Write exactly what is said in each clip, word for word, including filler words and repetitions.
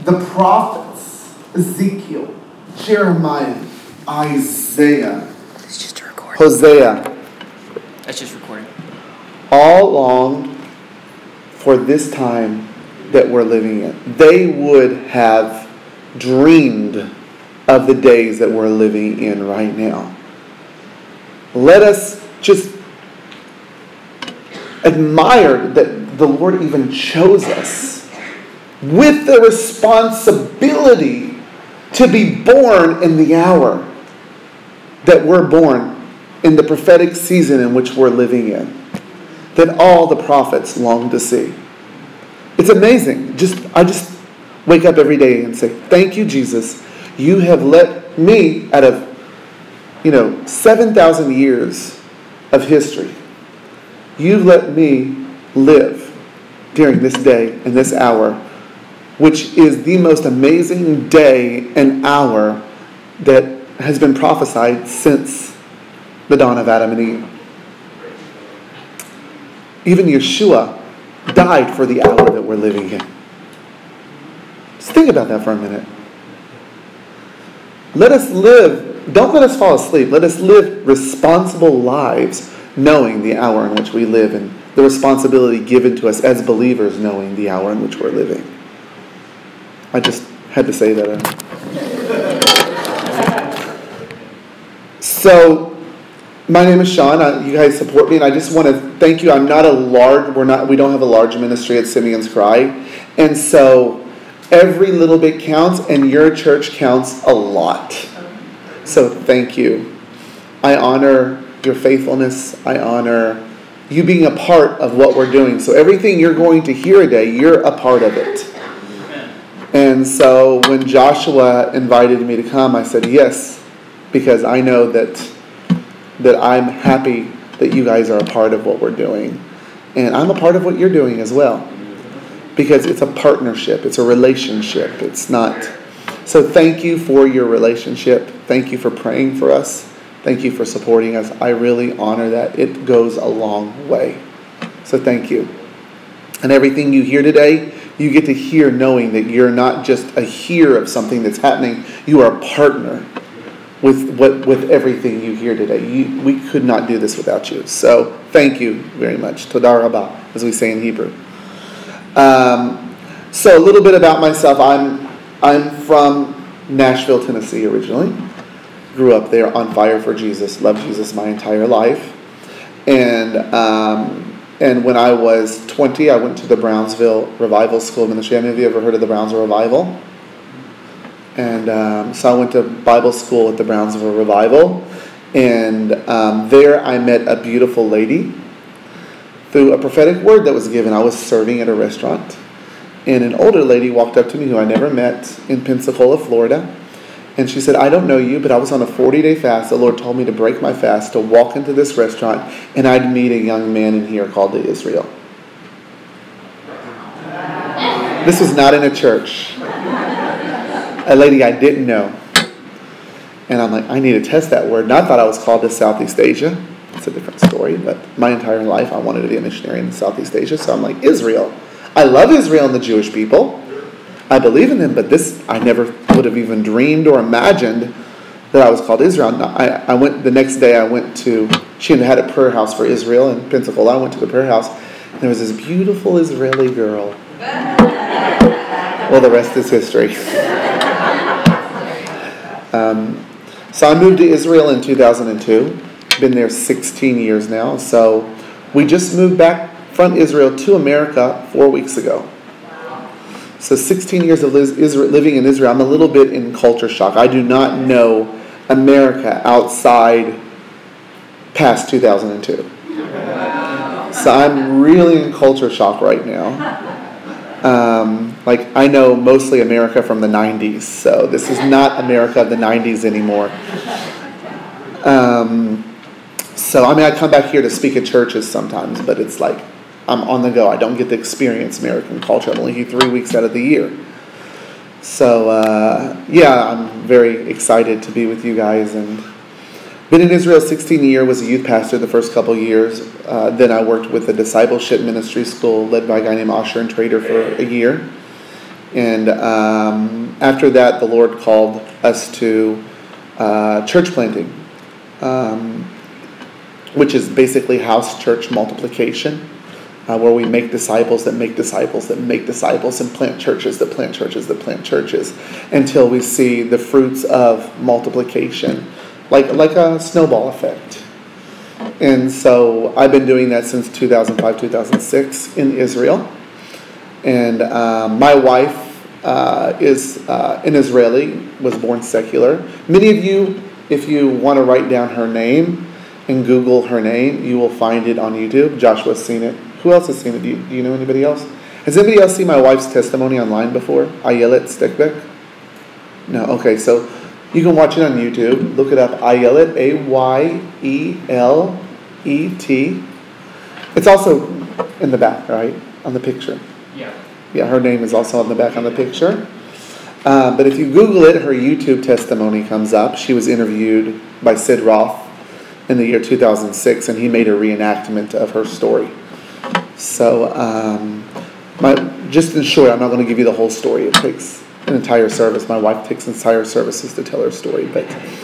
the prophets, Ezekiel, Jeremiah, Isaiah, It's just a recording. Hosea, That's just recording. all longed for this time that we're living in. They would have dreamed of the days that we're living in right now. Let us just admire that the Lord even chose us with the responsibility to be born in the hour that we're born, in the prophetic season in which we're living in, that all the prophets long to see. It's amazing. Just I just wake up every day and say, thank you, Jesus. You have let me, out of, you know, seven thousand years of history, you've let me live during this day and this hour, which is the most amazing day and hour that has been prophesied since the dawn of Adam and Eve. Even Yeshua died for the hour that we're living in. Just think about that for a minute. Let us live, don't let us fall asleep. Let us live responsible lives knowing the hour in which we live and the responsibility given to us as believers knowing the hour in which we're living. I just had to say that. So, my name is Sean. I, you guys support me, and I just want to thank you. I'm not a large, we're not, we don't have a large ministry at Simeon's Cry, and so every little bit counts, and your church counts a lot. So thank you. I honor your faithfulness. I honor you being a part of what we're doing. So everything you're going to hear today, you're a part of it. And so when Joshua invited me to come, I said yes, because I know that that I'm happy that you guys are a part of what we're doing. And I'm a part of what you're doing as well. Because it's a partnership. It's a relationship. It's not. So thank you for your relationship. Thank you for praying for us. Thank you for supporting us. I really honor that. It goes a long way. So thank you. And everything you hear today, you get to hear knowing that you're not just a hearer of something that's happening. You are a partner with what with everything you hear today. You, we could not do this without you. So thank you very much. Toda rabah, as we say in Hebrew. Um, so a little bit about myself. I'm I'm from Nashville, Tennessee originally. Grew up there, on fire for Jesus. Loved Jesus my entire life. And um, and when I was twenty, I went to the Brownsville Revival School of Ministry. Have any of you ever heard of the Brownsville Revival? And um, so I went to Bible school at the Brownsville Revival. And um, there I met a beautiful lady through a prophetic word that was given. I was serving at a restaurant. And an older lady walked up to me who I never met in Pensacola, Florida. And she said, I don't know you, but I was on a forty-day fast. The Lord told me to break my fast, to walk into this restaurant, and I'd meet a young man in here called Israel. This was not in a church. A lady I didn't know. And I'm like, I need to test that word. And I thought I was called to Southeast Asia. It's a different story, but my entire life I wanted to be a missionary in Southeast Asia. So I'm like, Israel. I love Israel and the Jewish people. I believe in them, but this, I never would have even dreamed or imagined that I was called Israel. I, I went, the next day I went to, she had a prayer house for Israel in Pensacola. I went to the prayer house, and there was this beautiful Israeli girl. Well, the rest is history. um, so I moved to Israel in two thousand two. Been there sixteen years now. So we just moved back from Israel to America four weeks ago. So sixteen years of living in Israel, I'm a little bit in culture shock. I do not know America outside past two thousand two. So I'm really in culture shock right now. Um, like, I know mostly America from the nineties, so this is not America of the nineties anymore. Um, so, I mean, I come back here to speak at churches sometimes, but it's like, I'm on the go. I don't get to experience American culture. I'm only here three weeks out of the year. So, uh, yeah, I'm very excited to be with you guys. And been in Israel sixteen years, was a youth pastor the first couple years. Uh, then I worked with a discipleship ministry school led by a guy named Osher and Trader for a year. And um, after that, the Lord called us to uh, church planting, um, which is basically house church multiplication, uh, where we make disciples that make disciples that make disciples and plant churches that plant churches that plant churches until we see the fruits of multiplication, like like a snowball effect. And so I've been doing that since two thousand five, two thousand six in Israel. And um, my wife uh, is uh, an Israeli, was born secular. Many of you, if you want to write down her name and Google her name, you will find it on YouTube. Joshua's seen it. Who else has seen it? Do you, do you know anybody else? Has anybody else seen my wife's testimony online before? Ayelet Stickbeck? No? Okay, so you can watch it on YouTube. Look it up. Ayelet, A Y E L E T. It's also in the back, right? On the picture. Yeah. Yeah, her name is also on the back on the picture. Uh, but if you Google it, her YouTube testimony comes up. She was interviewed by Sid Roth in the year two thousand six, and he made a reenactment of her story. So, um, my, just in short, I'm not going to give you the whole story. It takes an entire service. My wife takes entire services to tell her story, but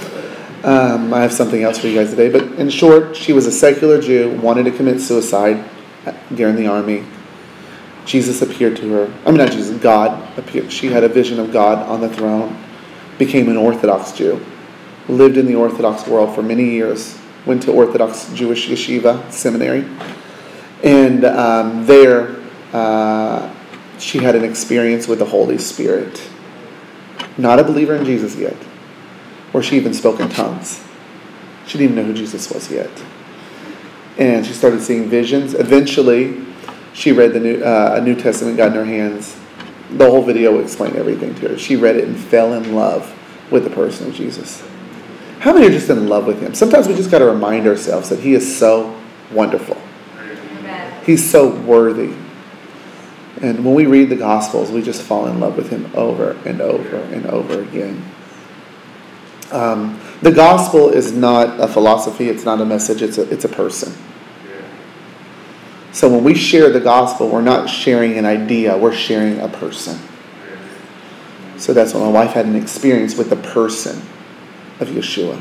um, I have something else for you guys today. But in short, she was a secular Jew, wanted to commit suicide during the army. Jesus appeared to her. I mean, not Jesus, God appeared. She had a vision of God on the throne, became an Orthodox Jew, lived in the Orthodox world for many years, went to Orthodox Jewish yeshiva seminary, and um, there uh, she had an experience with the Holy Spirit. Not a believer in Jesus yet, or she even spoke in tongues. She didn't even know who Jesus was yet. And she started seeing visions. Eventually, she read the New, uh, New Testament, got in her hands. The whole video will explain everything to her. She read it and fell in love with the person of Jesus. How many are just in love with him? Sometimes we just got to remind ourselves that he is so wonderful. Amen. He's so worthy. And when we read the Gospels, we just fall in love with him over and over and over again. Um, the Gospel is not a philosophy. It's not a message. It's a, it's a person. So when we share the gospel, we're not sharing an idea, we're sharing a person. So that's when my wife had an experience with the person of Yeshua.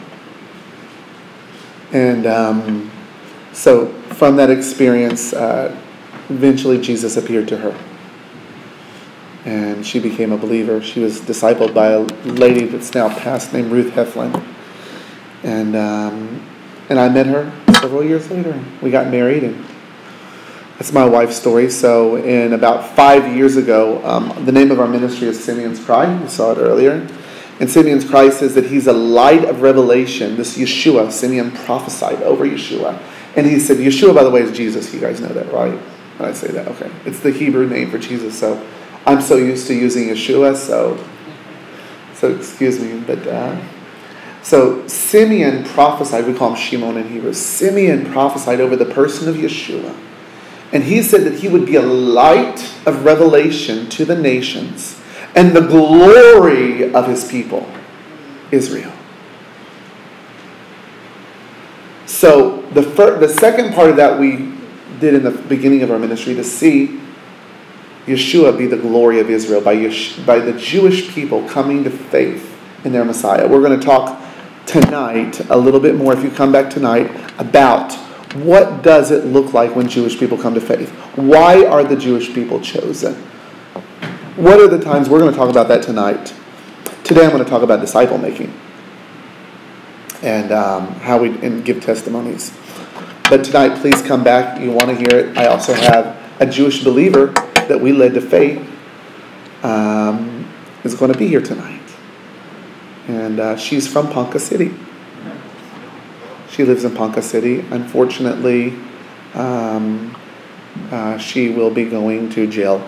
And um, so from that experience, uh, eventually Jesus appeared to her. And she became a believer. She was discipled by a lady that's now passed named Ruth Heflin. And, um, and I met her several years later. We got married, and that's my wife's story. So in about five years ago, um, the name of our ministry is Simeon's Cry. You saw it earlier. And Simeon's Cry says that he's a light of revelation. This Yeshua, Simeon prophesied over Yeshua. And he said, Yeshua, by the way, is Jesus. You guys know that, right? When I say that, okay. It's the Hebrew name for Jesus. So I'm so used to using Yeshua, so so excuse me. But uh, so Simeon prophesied. We call him Shimon in Hebrew. Simeon prophesied over the person of Yeshua. And he said that he would be a light of revelation to the nations and the glory of his people, Israel. So the fir- the second part of that we did in the beginning of our ministry, to see Yeshua be the glory of Israel by, Yesh- by the Jewish people coming to faith in their Messiah. We're going to talk tonight a little bit more, if you come back tonight, about what does it look like when Jewish people come to faith? Why are the Jewish people chosen? What are the times? We're going to talk about that tonight. Today I'm going to talk about disciple making and um, how we and give testimonies. But tonight, please come back. You want to hear it. I also have a Jewish believer that we led to faith um, is going to be here tonight. And uh, she's from Ponca City. She lives in Ponca City. Unfortunately, um, uh, she will be going to jail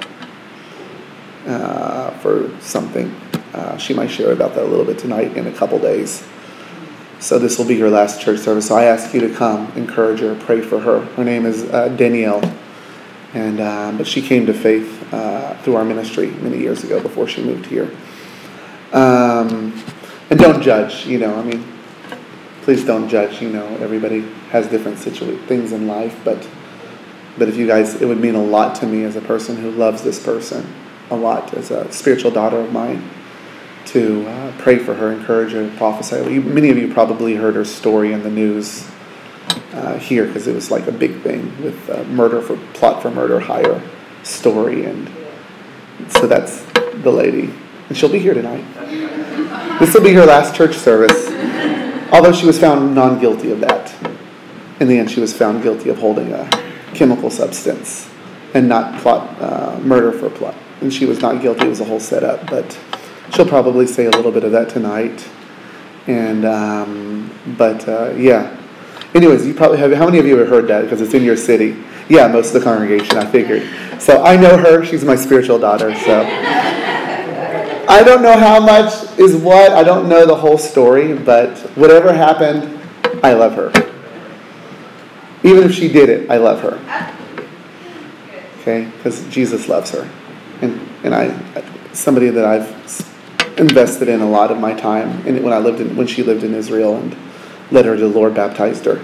uh, for something. Uh, she might share about that a little bit tonight in a couple days. So this will be her last church service. So I ask you to come, encourage her, pray for her. Her name is uh, Danielle. And um, but she came to faith uh, through our ministry many years ago before she moved here. Um, and don't judge, you know, I mean, please don't judge, you know, everybody has different situa- things in life, but but if you guys, it would mean a lot to me as a person who loves this person a lot as a spiritual daughter of mine to uh, pray for her, encourage her, prophesy. You, many of you probably heard her story in the news uh, here because it was like a big thing with uh, murder for plot for murder hire story, and so that's the lady, and she'll be here tonight. This will be her last church service, although she was found non-guilty of that. In the end, she was found guilty of holding a chemical substance and not plot uh, murder for plot. And she was not guilty. It was a whole setup. But she'll probably say a little bit of that tonight. And um, but uh, yeah. Anyways, you probably have. How many of you have heard that? Because it's in your city. Yeah, most of the congregation. I figured. So I know her. She's my spiritual daughter. So I don't know how much is what. I don't know the whole story. But whatever happened, I love her. Even if she did it, I love her. Okay, because Jesus loves her, and and I, somebody that I've invested in a lot of my time. And when I lived in, when she lived in Israel, and led her to the Lord, baptized her.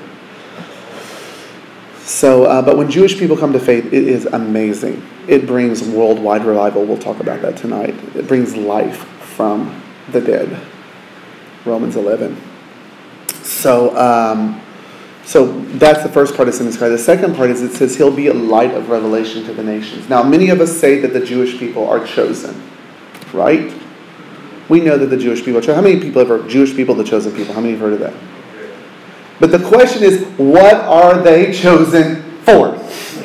So, uh, but when Jewish people come to faith, it is amazing. It brings worldwide revival. We'll talk about that tonight. It brings life from the dead. Romans eleven. So. Um, So that's the first part of Simeon's cry. The second part is it says he'll be a light of revelation to the nations. Now, many of us say that the Jewish people are chosen, right? We know that the Jewish people are chosen. How many people have heard Jewish people, the chosen people? How many have heard of that? But the question is, what are they chosen for?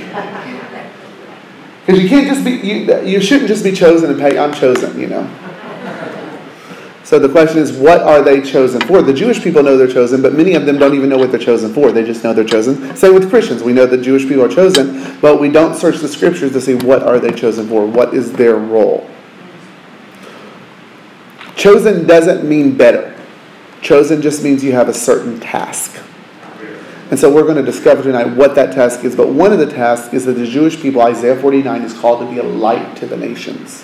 Because you can't just be, you, you shouldn't just be chosen and pay, I'm chosen, you know. So the question is, what are they chosen for? The Jewish people know they're chosen, but many of them don't even know what they're chosen for. They just know they're chosen. Same with Christians. We know that Jewish people are chosen, but we don't search the scriptures to see what are they chosen for. What is their role? Chosen doesn't mean better. Chosen just means you have a certain task. And so we're going to discover tonight what that task is. But one of the tasks is that the Jewish people, Isaiah forty-nine, is called to be a light to the nations.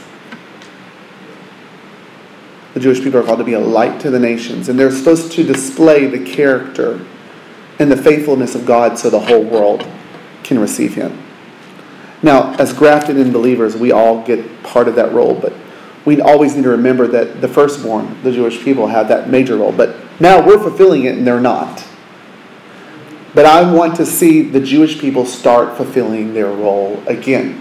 The Jewish people are called to be a light to the nations. And they're supposed to display the character and the faithfulness of God so the whole world can receive Him. Now, as grafted in believers, we all get part of that role. But we always need to remember that the firstborn, the Jewish people, have that major role. But now we're fulfilling it and they're not. But I want to see the Jewish people start fulfilling their role again.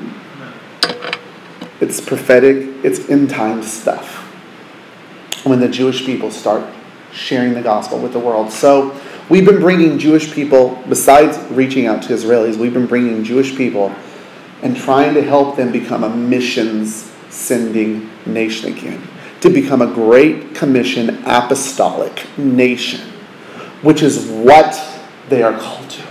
It's prophetic. It's end-time stuff. When the Jewish people start sharing the gospel with the world. So we've been bringing Jewish people, besides reaching out to Israelis, we've been bringing Jewish people and trying to help them become a missions-sending nation again. To become a Great Commission apostolic nation, which is what they are called to.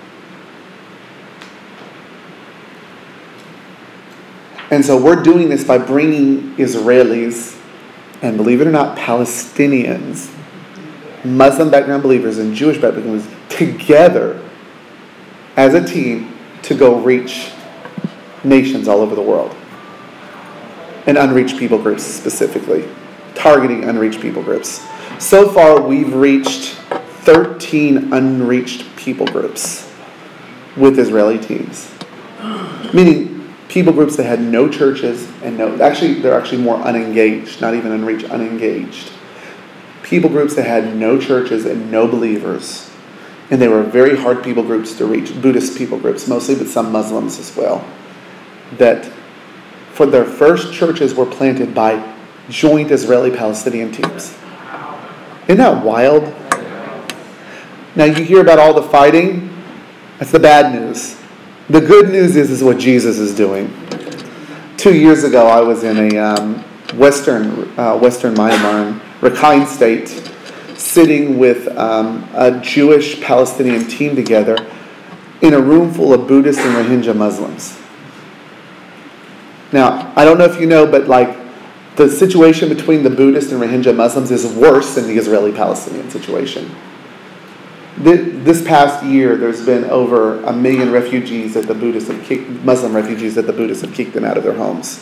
And so we're doing this by bringing Israelis, and believe it or not, Palestinians, Muslim background believers and Jewish background believers together as a team to go reach nations all over the world. And unreached people groups specifically. Targeting unreached people groups. So far we've reached thirteen unreached people groups with Israeli teams. Meaning people groups that had no churches and no, actually, they're actually more unengaged, not even unreached, unengaged. People groups that had no churches and no believers. And they were very hard people groups to reach, Buddhist people groups mostly, but some Muslims as well. That for their first churches were planted by joint Israeli-Palestinian teams. Isn't that wild? Now you hear about all the fighting. That's the bad news. The good news is, is what Jesus is doing. Two years ago, I was in a um, Western uh, Western Myanmar, Rakhine State, sitting with um, a Jewish Palestinian team together in a room full of Buddhist and Rohingya Muslims. Now, I don't know if you know, but like the situation between the Buddhist and Rohingya Muslims is worse than the Israeli-Palestinian situation. This past year, there's been over a million refugees that the Buddhists have kicked, Muslim refugees that the Buddhists have kicked them out of their homes.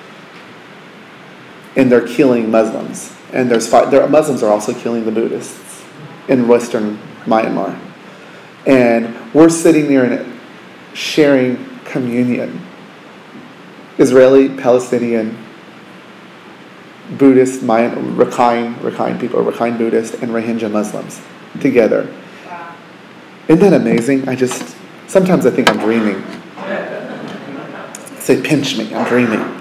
And they're killing Muslims. And there's five, there, Muslims are also killing the Buddhists in Western Myanmar. And we're sitting there and sharing communion. Israeli, Palestinian, Buddhist, Mayan, Rakhine, Rakhine people, Rakhine Buddhist, and Rohingya Muslims together. Wow. Isn't that amazing? I just, sometimes I think I'm dreaming. Say, pinch me, I'm dreaming.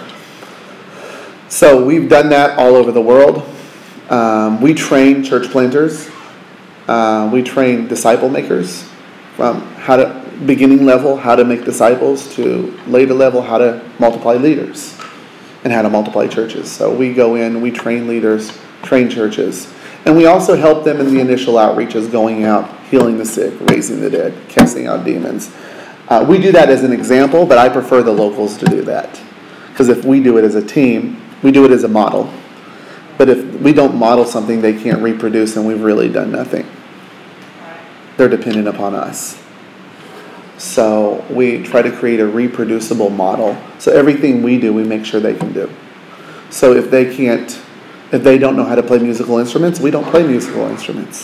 So we've done that all over the world. Um, we train church planters. Uh, we train disciple makers from how to, beginning level, how to make disciples, to later level, how to multiply leaders and how to multiply churches. So we go in, we train leaders, train churches. And we also help them in the initial outreaches, going out, healing the sick, raising the dead, casting out demons. Uh, we do that as an example, but I prefer the locals to do that. Because if we do it as a team, we do it as a model. But if we don't model something they can't reproduce, then we've really done nothing. They're dependent upon us. So we try to create a reproducible model. So everything we do, we make sure they can do. So if they can't, if they don't know how to play musical instruments, we don't play musical instruments.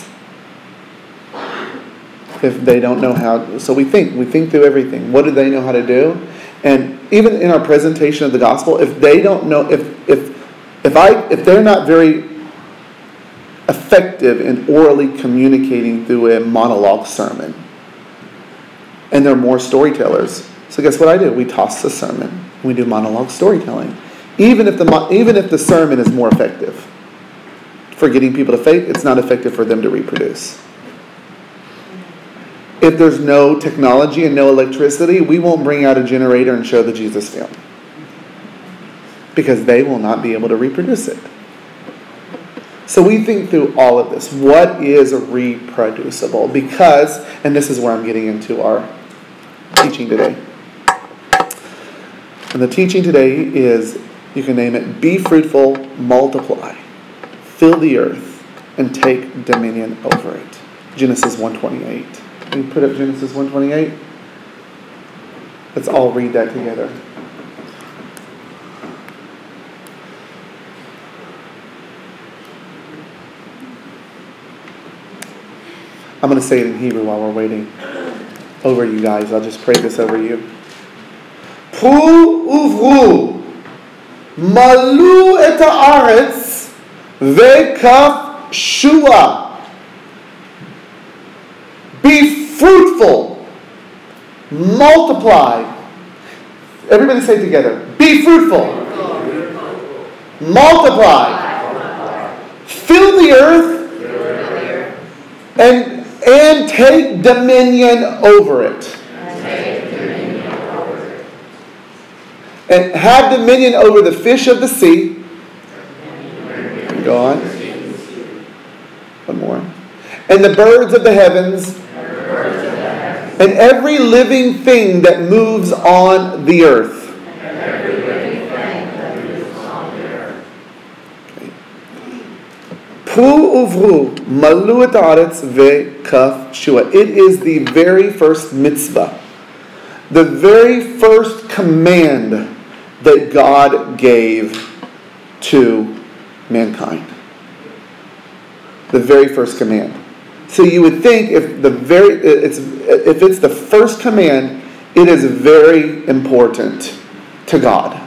If they don't know how, so we think, we think through everything. What do they know how to do? And even in our presentation of the gospel, if they don't know, if if if I if they're not very effective in orally communicating through a monologue sermon, and they're more storytellers, so guess what I do? We toss the sermon. We do monologue storytelling, even if the even if the sermon is more effective for getting people to faith, it's not effective for them to reproduce. If there's no technology and no electricity, we won't bring out a generator and show the Jesus film, because they will not be able to reproduce it. So we think through all of this. What is reproducible? Because, and this is where I'm getting into our teaching today. And the teaching today is, you can name it, be fruitful, multiply, fill the earth, and take dominion over it. Genesis one twenty-eight. Can you put up Genesis one twenty-eight? Let's all read that together. I'm going to say it in Hebrew while we're waiting over you guys. I'll just pray this over you. Pru uvru, malu et haaretz, vekaf shua. Be fruitful, multiply. Everybody say it together. Be fruitful, multiply, fill the earth, and and take dominion over it. And have dominion over the fish of the sea. Go on. One more. And the birds of the heavens. And every living thing that moves on the earth. Pru uvru, malu et haaretz vekaf shua. It is the very first mitzvah, the very first command that God gave to mankind. The very first command. So you would think if the very it's if it's the first command, it is very important to God.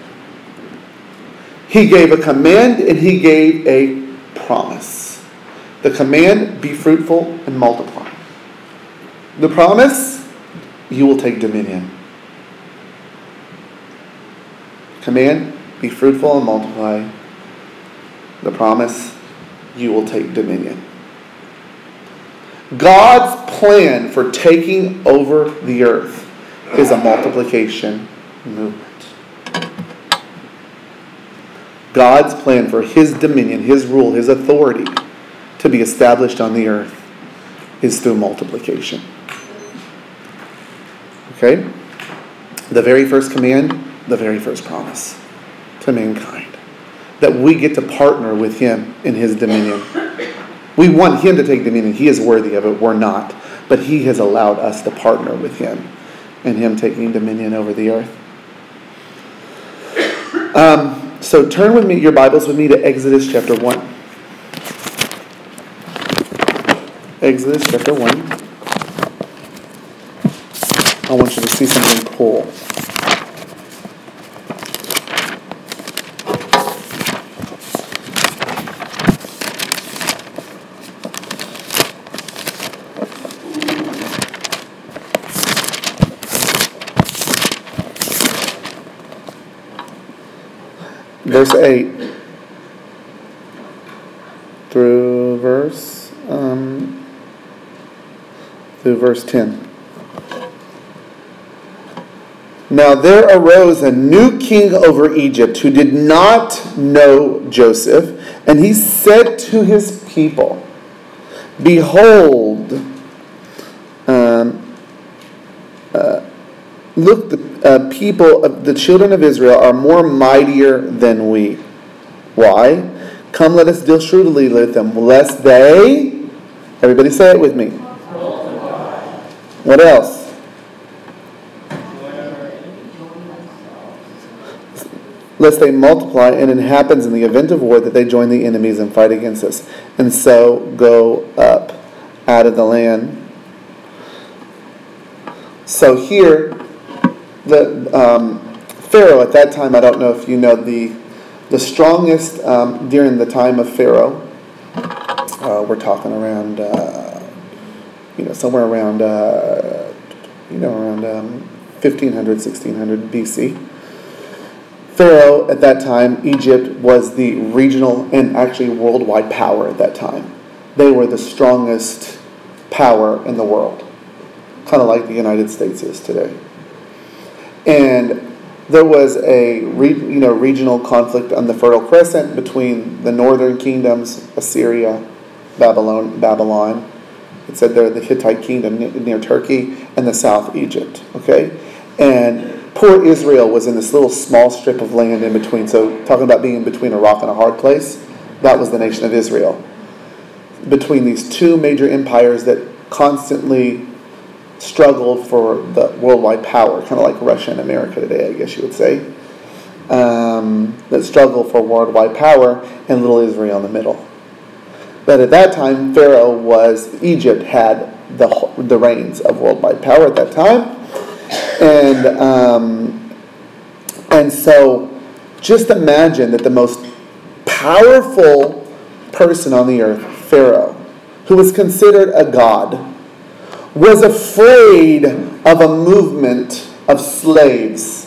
He gave a command and he gave a promise. The command, be fruitful and multiply. The promise, you will take dominion. Command, be fruitful and multiply. The promise, you will take dominion. God's plan for taking over the earth is a multiplication movement. God's plan for His dominion, His rule, His authority to be established on the earth is through multiplication. Okay? The very first command, the very first promise to mankind. That we get to partner with Him in His dominion. We want Him to take dominion. He is worthy of it. We're not. But He has allowed us to partner with Him in Him taking dominion over the earth. Um, so turn with me, your Bibles with me, to Exodus chapter one. Exodus chapter one. I want you to see something cool. verse eight through verse um, through verse ten. Now there arose a new king over Egypt who did not know Joseph, and he said to his people, Behold, um, uh, look, the uh, people of the children of Israel are more mightier than we. Why? Come, let us deal shrewdly with them, lest they, everybody say it with me. What else? Lest they multiply, and it happens in the event of war that they join the enemies and fight against us, and so go up out of the land. So here, the um, Pharaoh at that time, I don't know if you know, the the strongest um, during the time of Pharaoh, uh, we're talking around, uh, you know, somewhere around, uh, you know, around um, fifteen hundred, sixteen hundred B C. Pharaoh at that time, Egypt, was the regional and actually worldwide power at that time. They were the strongest power in the world, kind of like the United States is today. And there was a re, you know regional conflict on the Fertile Crescent between the northern kingdoms, Assyria, Babylon, Babylon. It said they're the Hittite kingdom near Turkey, and the south, Egypt. Okay, and poor Israel was in this little small strip of land in between. So talking about being between a rock and a hard place, that was the nation of Israel. Between these two major empires that constantly struggled for the worldwide power, kind of like Russia and America today, I guess you would say. Um, that struggled for worldwide power, and little Israel in the middle. But at that time, Pharaoh was, Egypt had the, the reins of worldwide power at that time. And um, and so just imagine that the most powerful person on the earth, Pharaoh, who was considered a god, was afraid of a movement of slaves.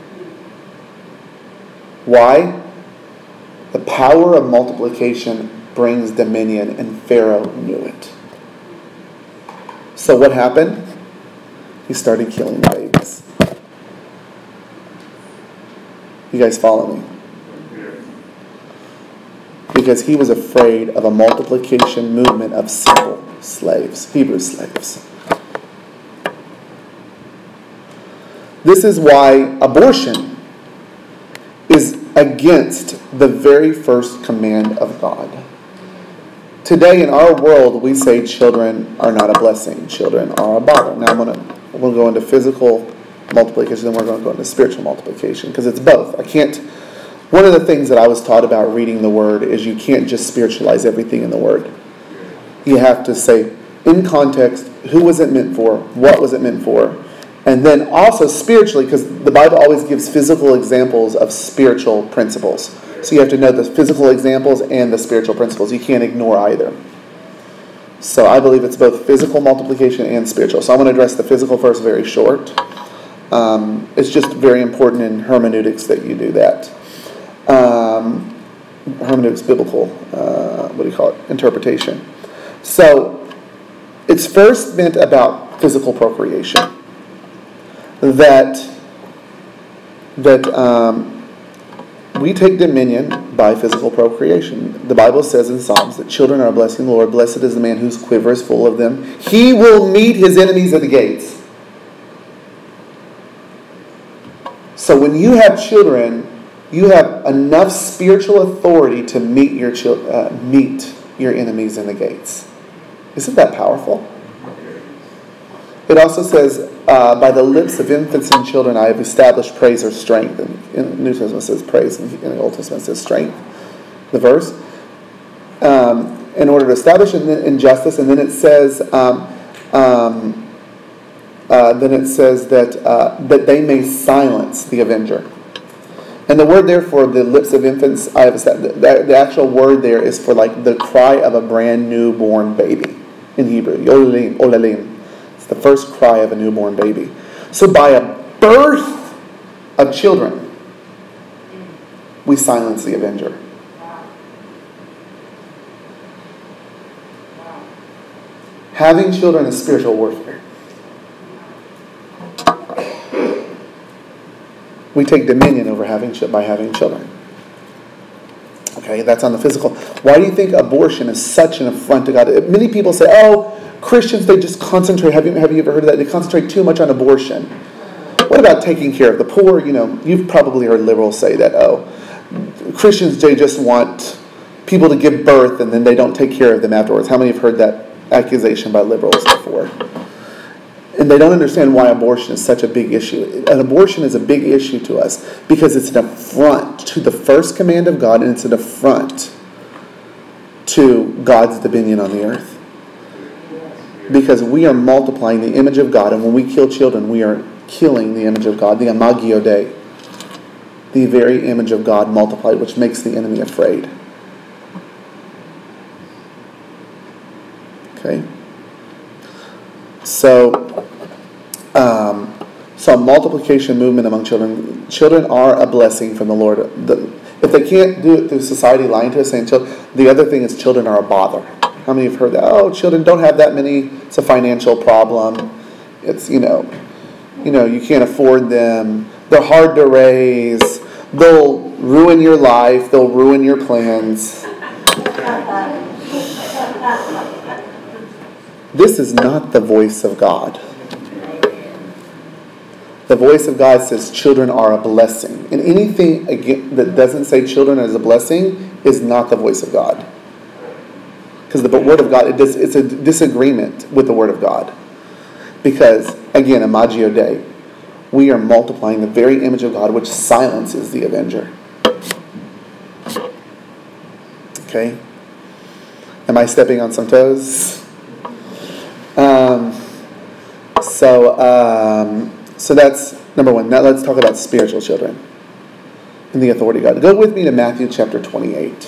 Why? The power of multiplication brings dominion, and Pharaoh knew it. So what happened? He started killing babies. You guys follow me? Because he was afraid of a multiplication movement of simple slaves, Hebrew slaves. This is why abortion is against the very first command of God. Today in our world, we say children are not a blessing. Children are a bother. Now I'm going to we'll go into physical multiplication, then we're going to go into spiritual multiplication, because it's both. I can't. One of the things that I was taught about reading the Word is you can't just spiritualize everything in the Word. You have to say, in context, who was it meant for? What was it meant for? And then also spiritually, because the Bible always gives physical examples of spiritual principles. So you have to know the physical examples and the spiritual principles. You can't ignore either. So I believe it's both physical multiplication and spiritual. So I'm going to address the physical first, very short. Um, it's just very important in hermeneutics that you do that. Um, hermeneutics, biblical, uh, what do you call it? Interpretation. So it's first meant about physical procreation. That that um, we take dominion by physical procreation. The Bible says in Psalms that children are a blessing of the Lord. Blessed is the man whose quiver is full of them. He will meet his enemies at the gates. So when you have children, you have enough spiritual authority to meet your chil- uh, meet your enemies in the gates. Isn't that powerful? It also says, uh, by the lips of infants and children I have established praise or strength. And in the New Testament it says praise, and in the Old Testament it says strength, the verse. Um, in order to establish injustice, and then it says, um, um, uh, then it says that uh, that they may silence the avenger. And the word there for the lips of infants, I have established, the, the actual word there is for like the cry of a brand newborn baby in Hebrew. Yolalim, olalim. The first cry of a newborn baby. So by a birth of children, we silence the avenger. Having children is spiritual warfare. We take dominion over having by having children. Okay, that's on the physical. Why do you think abortion is such an affront to God? Many people say, oh, Christians, they just concentrate. Have you, have you ever heard of that? They concentrate too much on abortion. What about taking care of the poor? You know, you've probably heard liberals say that, oh, Christians, they just want people to give birth and then they don't take care of them afterwards. How many have heard that accusation by liberals before? And they don't understand why abortion is such a big issue. An abortion is a big issue to us because it's an affront to the first command of God, and it's an affront to God's dominion on the earth. Because we are multiplying the image of God, and when we kill children, we are killing the image of God, the Imagio Dei, the very image of God multiplied, which makes the enemy afraid. Okay? So, um, so a multiplication movement among children. Children are a blessing from the Lord. The, if they can't do it through society lying to us, saying children, the other thing is children are a bother. How many have heard that? Oh, children don't have that many. It's a financial problem. It's, you know, you know, you can't afford them. They're hard to raise. They'll ruin your life. They'll ruin your plans. This is not the voice of God. The voice of God says children are a blessing. And anything again that doesn't say children as a blessing is not the voice of God. Because the Word of God, it does, it's a disagreement with the Word of God. Because, again, Imagio Dei, we are multiplying the very image of God which silences the avenger. Okay? Am I stepping on some toes? Um, so, um, so that's number one. Now let's talk about spiritual children and the authority of God. Go with me to Matthew chapter twenty-eight.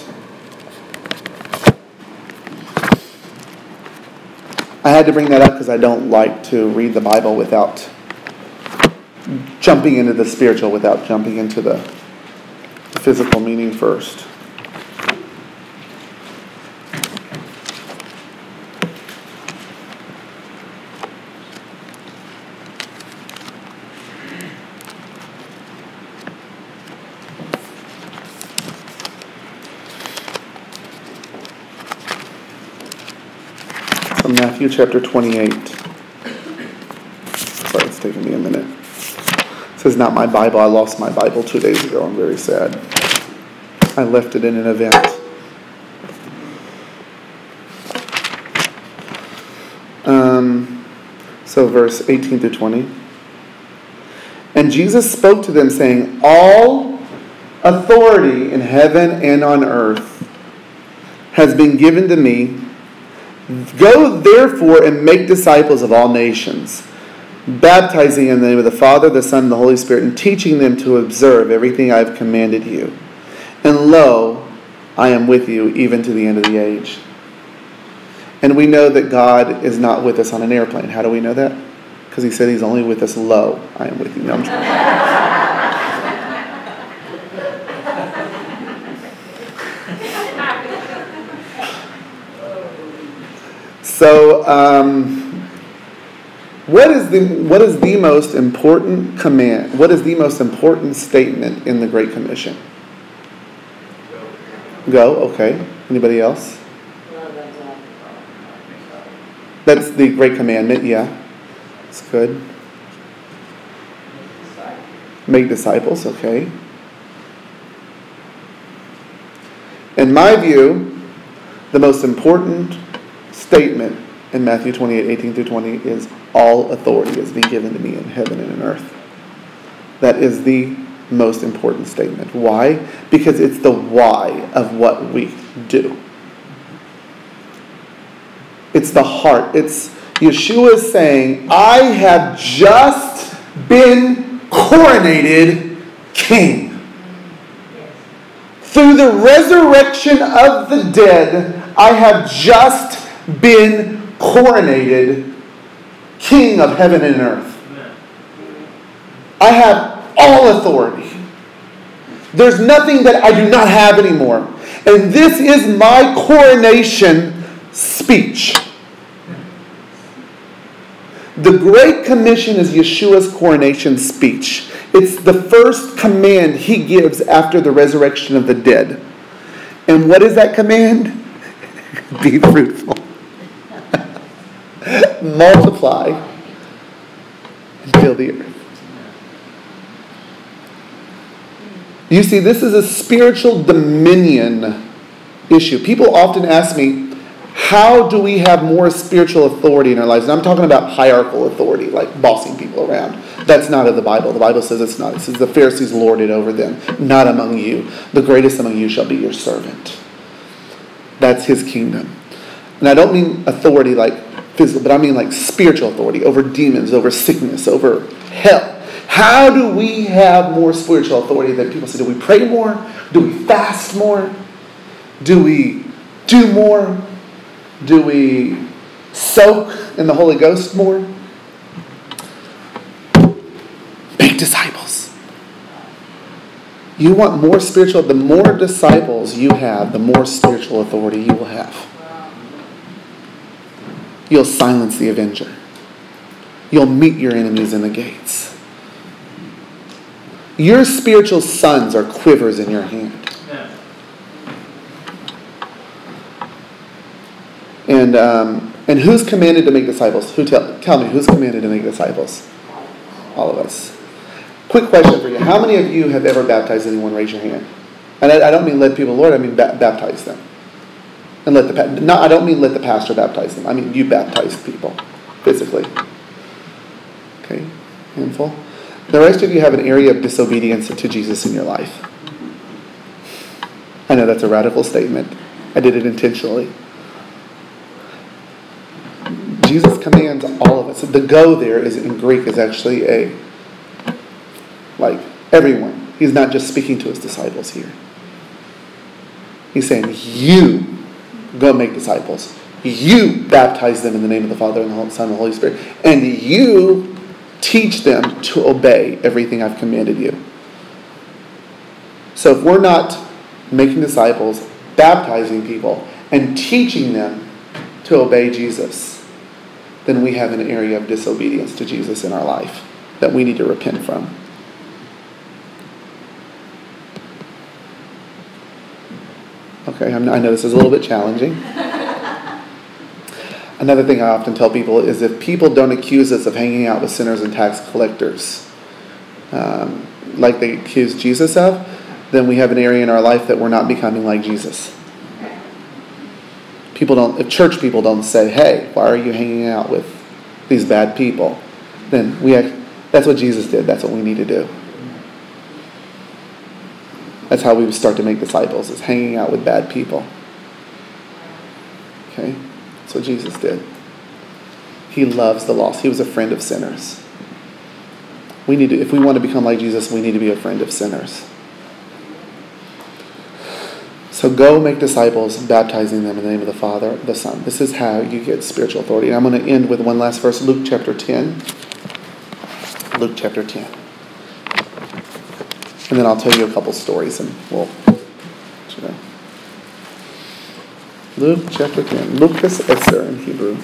I had to bring that up because I don't like to read the Bible without jumping into the spiritual, without jumping into the, the physical meaning first. Matthew chapter twenty-eight. Sorry, it's taking me a minute. This is not my Bible. I lost my Bible two days ago. I'm very sad. I left it in an event. Um, so verse eighteen through twenty. And Jesus spoke to them, saying, all authority in heaven and on earth has been given to me. Go therefore and make disciples of all nations, baptizing in the name of the Father, the Son, and the Holy Spirit, and teaching them to observe everything I have commanded you. And lo, I am with you even to the end of the age. And we know that God is not with us on an airplane. How do we know that? Because he said he's only with us, lo, I am with you. No, I'm trying. So, um, what is the what is the most important command? What is the most important statement in the Great Commission? Go. Okay. Anybody else? That's the Great Commandment. Yeah, it's good. Make disciples. Okay. In my view, the most important statement in Matthew twenty-eight, eighteen through twenty is all authority has been given to me in heaven and in earth. That is the most important statement. Why? Because it's the why of what we do. It's the heart. It's Yeshua saying, I have just been coronated king. Through the resurrection of the dead, I have just been coronated king of heaven and earth. I have all authority. There's nothing that I do not have anymore. And this is my coronation speech. The Great Commission is Yeshua's coronation speech. It's the first command he gives after the resurrection of the dead. And what is that command? Be fruitful. Multiply. And fill the earth. You see, this is a spiritual dominion issue. People often ask me, how do we have more spiritual authority in our lives? And I'm talking about hierarchical authority, like bossing people around. That's not in the Bible. The Bible says it's not. It says the Pharisees lorded over them, not among you. The greatest among you shall be your servant. That's his kingdom. And I don't mean authority like physical, but I mean like spiritual authority over demons, over sickness, over hell. How do we have more spiritual authority than people say? Do we pray more? Do we fast more? Do we do more? Do we soak in the Holy Ghost more? Make disciples. You want more spiritual, the more disciples you have, the more spiritual authority you will have. You'll silence the avenger. You'll meet your enemies in the gates. Your spiritual sons are quivers in your hand. Yeah. And um, and who's commanded to make disciples? Who tell tell me who's commanded to make disciples? All of us. Quick question for you: how many of you have ever baptized anyone? Raise your hand. And I, I don't mean led people, Lord. I mean ba- baptize them. And let the no, I don't mean let the pastor baptize them. I mean you baptize people physically. Okay, handful. The rest of you have an area of disobedience to Jesus in your life. I know that's a radical statement. I did it intentionally. Jesus commands all of us. The go there is in Greek is actually a, like, everyone. He's not just speaking to his disciples here. He's saying, you go make disciples. You baptize them in the name of the Father and the Son and the Holy Spirit. And you teach them to obey everything I've commanded you. So if we're not making disciples, baptizing people, and teaching them to obey Jesus, then we have an area of disobedience to Jesus in our life that we need to repent from. Okay, I'm, I know this is a little bit challenging. Another thing I often tell people is if people don't accuse us of hanging out with sinners and tax collectors, um, like they accuse Jesus of, then we have an area in our life that we're not becoming like Jesus. People don't, if church people don't say, hey, why are you hanging out with these bad people? Then we act, that's what Jesus did. That's what we need to do. That's how we start to make disciples, is hanging out with bad people. Okay? That's what Jesus did. He loves the lost. He was a friend of sinners. We need to, if we want to become like Jesus, we need to be a friend of sinners. So go make disciples, baptizing them in the name of the Father, the Son. This is how you get spiritual authority. And I'm going to end with one last verse, Luke chapter ten. Luke chapter ten. And then I'll tell you a couple stories and we'll, you know. Luke chapter ten. Lucas Esser in Hebrew.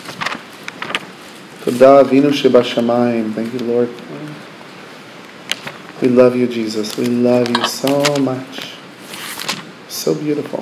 Todah Avinu Shebashamayim. Thank you, Lord. We love you, Jesus. We love you so much. So beautiful.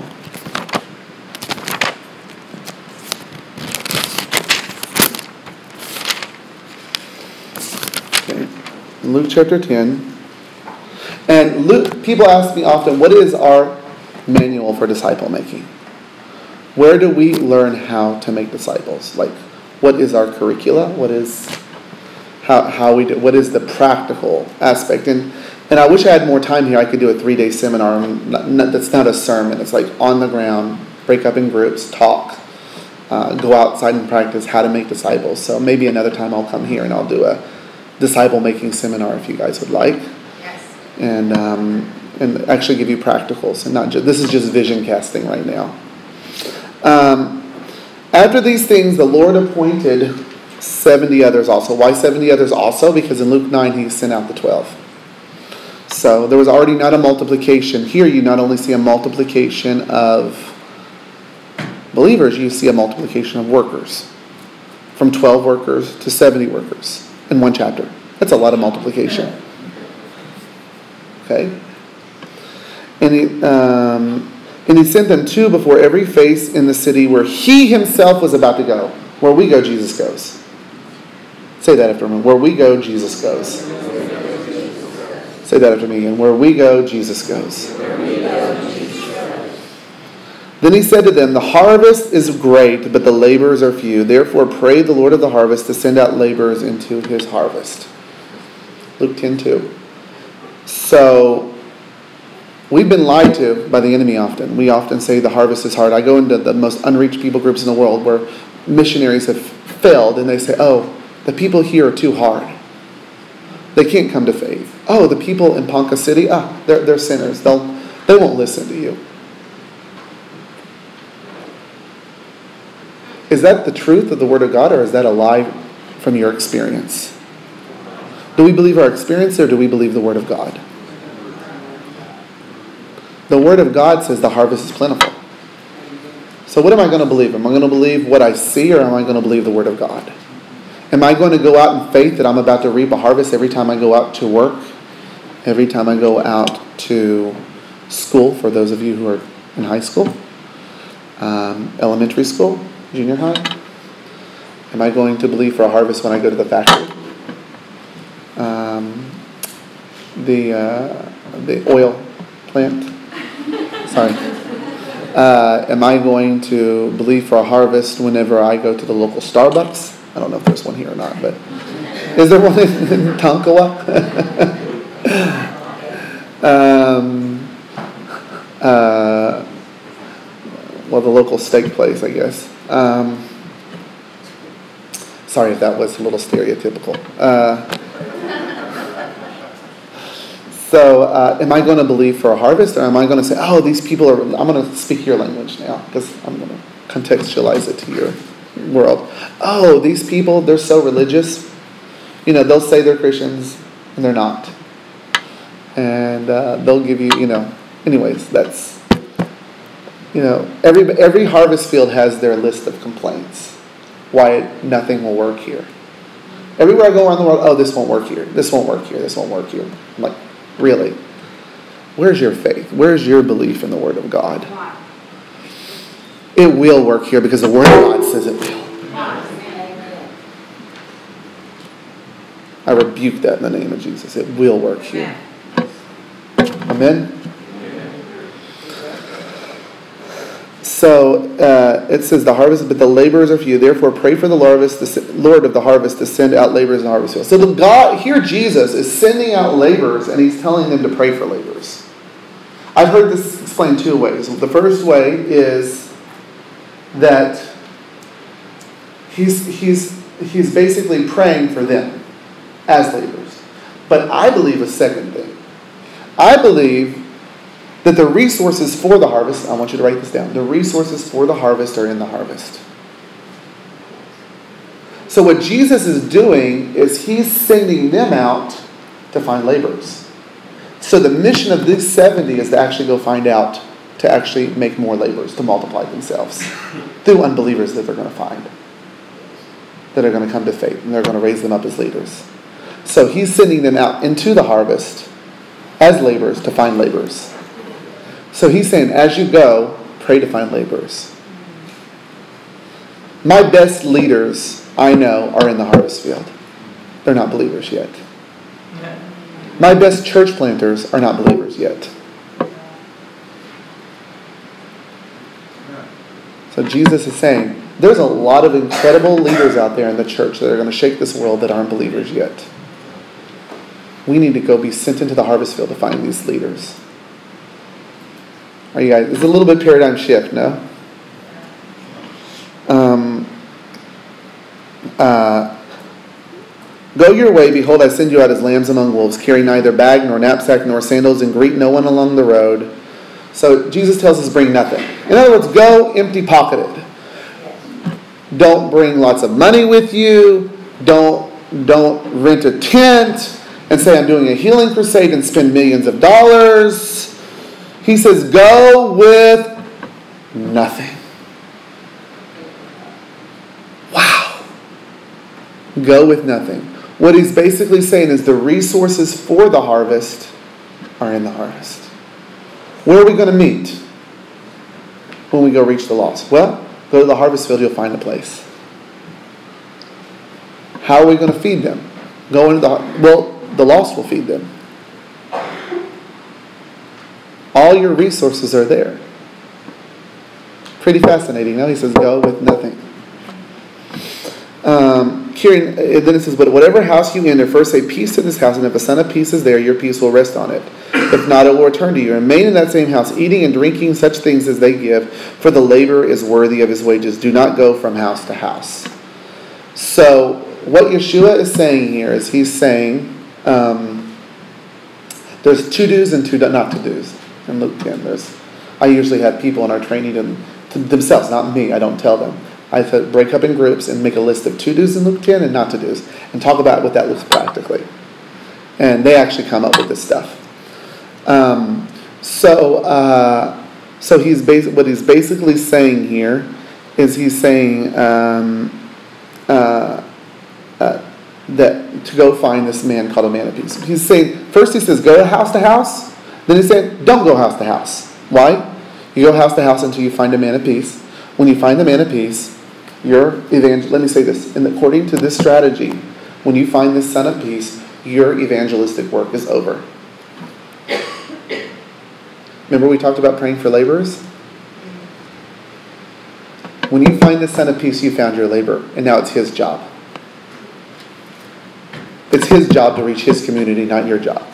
Okay. Luke chapter ten. And Luke, people ask me often, what is our manual for disciple making? Where do we learn how to make disciples? Like, what is our curricula? What is how how we do? What is the practical aspect? And and I wish I had more time here. I could do a three-day seminar. Not, not, that's not a sermon. It's like on the ground, break up in groups, talk, uh, go outside and practice how to make disciples. So maybe another time I'll come here and I'll do a disciple-making seminar if you guys would like. And um, and actually give you practicals and not just, this is just vision casting right now. Um, after these things, the Lord appointed seventy others also. Why seventy others also? Because in Luke nine, he sent out the twelve. So there was already not a multiplication. Here you not only see a multiplication of believers, you see a multiplication of workers. From twelve workers to seventy workers in one chapter. That's a lot of multiplication. Okay? And he, um, and he sent them two before every face in the city where he himself was about to go. Where we go, Jesus goes. Say that after me. Where we go, Jesus goes. Say that after me again. Where we go, Jesus goes. Then he said to them, the harvest is great, but the laborers are few. Therefore pray the Lord of the harvest to send out laborers into his harvest. Luke ten two. So, we've been lied to by the enemy often. We often say the harvest is hard. I go into the most unreached people groups in the world where missionaries have failed, and they say, oh, the people here are too hard. They can't come to faith. Oh, the people in Ponca City, ah, they're, they're sinners. They'll, they won't listen to you. Is that the truth of the Word of God, or is that a lie from your experience? Do we believe our experience, or do we believe the Word of God? The Word of God says the harvest is plentiful. So what am I going to believe? Am I going to believe what I see, or am I going to believe the Word of God? Am I going to go out in faith that I'm about to reap a harvest every time I go out to work? Every time I go out to school, for those of you who are in high school? Um, elementary school? Junior high? Am I going to believe for a harvest when I go to the factory? Um, the uh, the oil plant? Sorry. Uh, am I going to believe for a harvest whenever I go to the local Starbucks? I don't know if there's one here or not, but is there one in Tonkawa? um, uh, well, the local steak place, I guess. Um, sorry if that was a little stereotypical. Uh, so, uh, am I going to believe for a harvest, or am I going to say, oh, these people are, I'm going to speak your language now, because I'm going to contextualize it to your world. Oh, these people, they're so religious. You know, they'll say they're Christians, and they're not. And uh, they'll give you, you know, anyways, that's, you know, every every harvest field has their list of complaints. Why nothing will work here. Everywhere I go around the world, oh, this won't work here. This won't work here. This won't work here. I'm like, really? Where's your faith? Where's your belief in the Word of God? It will work here because the Word of God says it will. I rebuke that in the name of Jesus. It will work here. Amen? So uh, it says the harvest, but the laborers are few. Therefore, pray for the harvest, the Lord of the harvest, to send out laborers in the harvest field. So the God here, Jesus is sending out laborers, and he's telling them to pray for laborers. I've heard this explained two ways. The first way is that he's he's he's basically praying for them as laborers. But I believe a second thing. I believe that the resources for the harvest, I want you to write this down, the resources for the harvest are in the harvest. So what Jesus is doing is he's sending them out to find laborers. So the mission of these seventy is to actually go find out, to actually make more laborers, to multiply themselves through unbelievers that they're going to find, that are going to come to faith, and they're going to raise them up as leaders. So he's sending them out into the harvest as laborers to find laborers. So he's saying, as you go, pray to find laborers. My best leaders, I know, are in the harvest field. They're not believers yet. My best church planters are not believers yet. So Jesus is saying, there's a lot of incredible leaders out there in the church that are going to shake this world that aren't believers yet. We need to go be sent into the harvest field to find these leaders. Are you guys? It's a little bit paradigm shift, no? Um, uh, Go your way, behold, I send you out as lambs among wolves. Carry neither bag, nor knapsack, nor sandals, and greet no one along the road. So Jesus tells us bring nothing. In other words, go empty-pocketed. Don't bring lots of money with you. Don't, don't rent a tent. and say, I'm doing a healing crusade and spend millions of dollars. He says, go with nothing. Wow. Go with nothing. What he's basically saying is the resources for the harvest are in the harvest. Where are we going to meet when we go reach the lost? Well, go to the harvest field, you'll find a place. How are we going to feed them? Go into the, well, the lost will feed them. All your resources are there. Pretty fascinating. Now he says, go with nothing. Um, Kieran, then it says, but whatever house you enter, first say, peace to this house, and if a son of peace is there, your peace will rest on it. If not, it will return to you. Remain in that same house, eating and drinking such things as they give, for the laborer is worthy of his wages. Do not go from house to house. So, what Yeshua is saying here is he's saying um, there's to do's and two not to do's. In Luke ten, there's I usually have people in our training to, to themselves, not me. I don't tell them. I break up in groups and make a list of to do's in Luke ten and not to do's, and talk about what that looks practically. And they actually come up with this stuff. Um, so, uh, so he's basi- what he's basically saying here is he's saying. Um, uh, Uh, that to go find this man called a man of peace. He's saying, first he says, go house to house. Then he's saying, don't go house to house. Why? You go house to house until you find a man of peace. When you find the man of peace, your evangel. Let me say this. And according to this strategy, when you find this son of peace, your evangelistic work is over. Remember we talked about praying for laborers? When you find the son of peace, you found your labor, and now it's his job. It's his job to reach his community, not your job.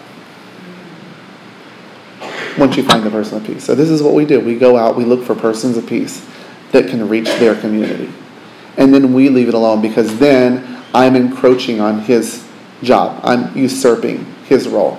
Once you find the person of peace. So this is what we do. We go out, we look for persons of peace that can reach their community. And then we leave it alone, because then I'm encroaching on his job. I'm usurping his role.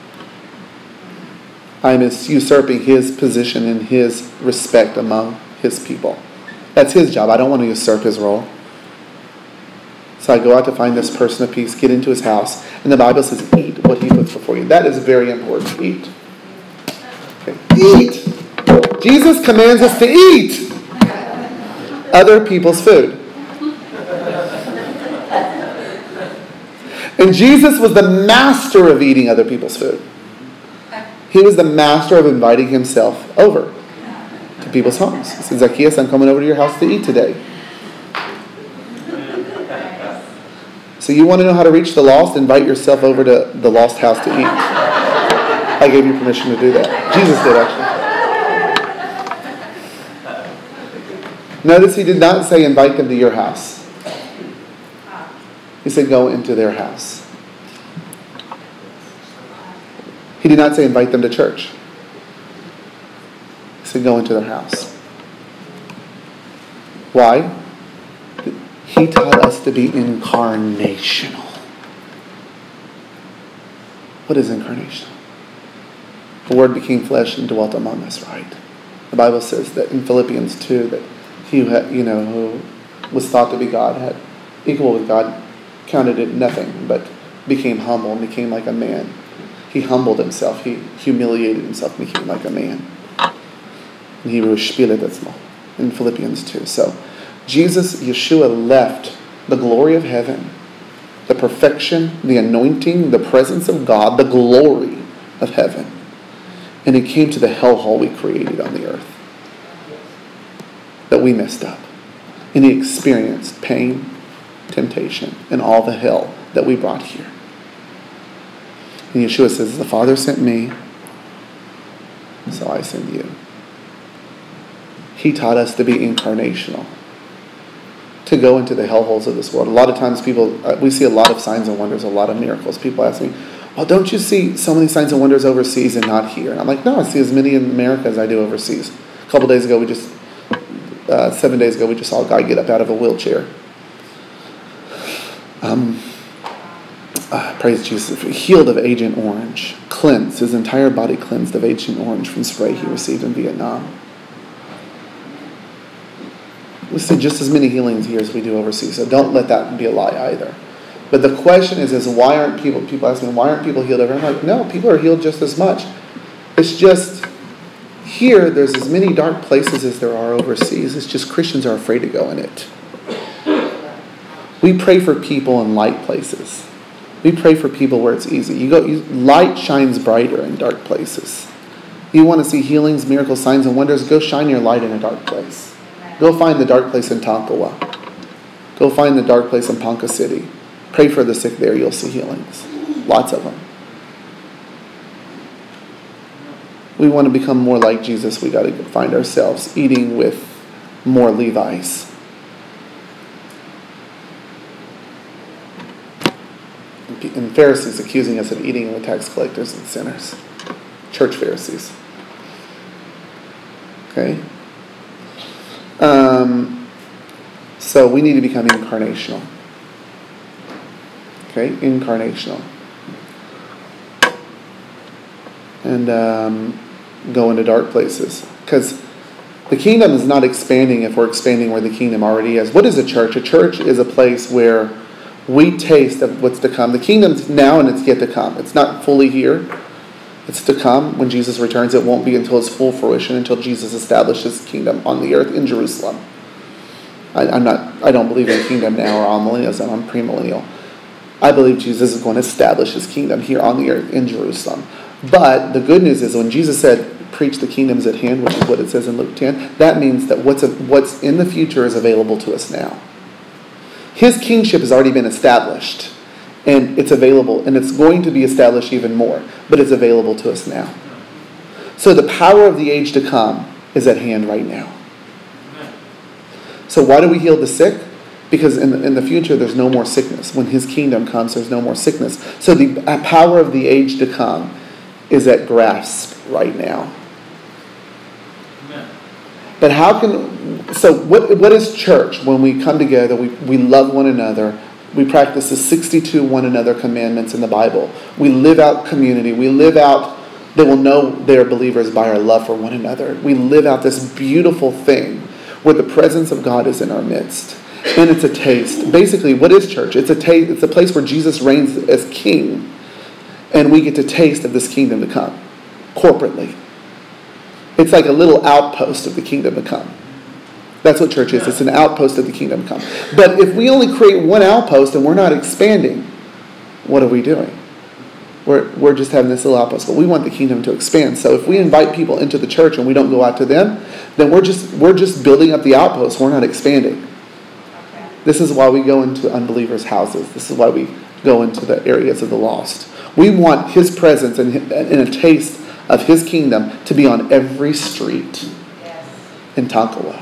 I'm usurping his position and his respect among his people. That's his job. I don't want to usurp his role. So I go out to find this person of peace, get into his house, and the Bible says, eat what he puts before you. That is very important. Eat. Okay. Eat. Jesus commands us to eat other people's food. And Jesus was the master of eating other people's food. He was the master of inviting himself over to people's homes. He said, Zacchaeus, I'm coming over to your house to eat today. So you want to know how to reach the lost? Invite yourself over to the lost house to eat. I gave you permission to do that. Jesus did, actually. Notice he did not say invite them to your house. He said go into their house. He did not say invite them to church. He said go into their house. Why? He taught us to be incarnational. What is incarnational? The Word became flesh and dwelt among us, right? The Bible says that in Philippians two that he who had, you know, who was thought to be God, had equal with God, counted it nothing, but became humble and became like a man. He humbled himself. He humiliated himself and became like a man. In Hebrew, shpilet etzmo, in Philippians two. So Jesus, Yeshua, left the glory of heaven, the perfection, the anointing, the presence of God, the glory of heaven. And he came to the hellhole we created on the earth that we messed up. And he experienced pain, temptation, and all the hell that we brought here. And Yeshua says, the Father sent me, so I send you. He taught us to be incarnational, to go into the hellholes of this world. A lot of times people, uh, we see a lot of signs and wonders, a lot of miracles. People ask me, well, don't you see so many signs and wonders overseas and not here? And I'm like, no, I see as many in America as I do overseas. A couple days ago, we just, uh, seven days ago, we just saw a guy get up out of a wheelchair. Um, uh, praise Jesus. Healed of Agent Orange. Cleansed. His entire body cleansed of Agent Orange from spray he received in Vietnam. We see just as many healings here as we do overseas. So don't let that be a lie either. But the question is, is why aren't people, people ask me, why aren't people healed everywhere? I'm like, no, people are healed just as much. It's just, here, there's as many dark places as there are overseas. It's just Christians are afraid to go in it. We pray for people in light places. We pray for people where it's easy. You go, you, light shines brighter in dark places. You want to see healings, miracles, signs, and wonders, go shine your light in a dark place. Go find the dark place in Tonkawa. Go find the dark place in Ponca City. Pray for the sick there, you'll see healings. Lots of them. We want to become more like Jesus. We got to find ourselves eating with more Levi's. And Pharisees accusing us of eating with tax collectors and sinners. Church Pharisees. Okay? Um, so we need to become incarnational. Okay? Incarnational. And um, go into dark places. Because the kingdom is not expanding if we're expanding where the kingdom already is. What is a church? A church is a place where we taste of what's to come. The kingdom's now and it's yet to come. It's not fully here. It's to come. When Jesus returns, it won't be until its full fruition, until Jesus establishes his kingdom on the earth in Jerusalem. I, I'm not. I don't believe in kingdom now or on millennialism. I'm premillennial. I believe Jesus is going to establish his kingdom here on the earth in Jerusalem. But the good news is when Jesus said, preach the kingdom's at hand, which is what it says in Luke ten, that means that what's a, what's in the future is available to us now. His kingship has already been established, and it's available, and it's going to be established even more, but it's available to us now. So the power of the age to come is at hand right now. So why do we heal the sick? Because in the, in the future, there's no more sickness. When his kingdom comes, there's no more sickness. So the power of the age to come is at grasp right now. But how can, so what what is church? When we come together, we, we love one another. We practice the sixty-two one another commandments in the Bible. We live out community. We live out, they will know they are believers by our love for one another. We live out this beautiful thing where the presence of God is in our midst. And it's a taste. Basically, what is church? It's a taste. It's a place where Jesus reigns as king. And we get to taste of this kingdom to come, corporately. It's like a little outpost of the kingdom to come. That's what church is. It's an outpost of the kingdom to come. But if we only create one outpost and we're not expanding, what are we doing? We're, we're just having this little outpost. But we want the kingdom to expand. So if we invite people into the church and we don't go out to them, then we're just we're just building up the outpost. We're not expanding. This is why we go into unbelievers' houses. This is why we go into the areas of the lost. We want his presence and, and a taste of his kingdom to be on every street yes. in Tonkawa.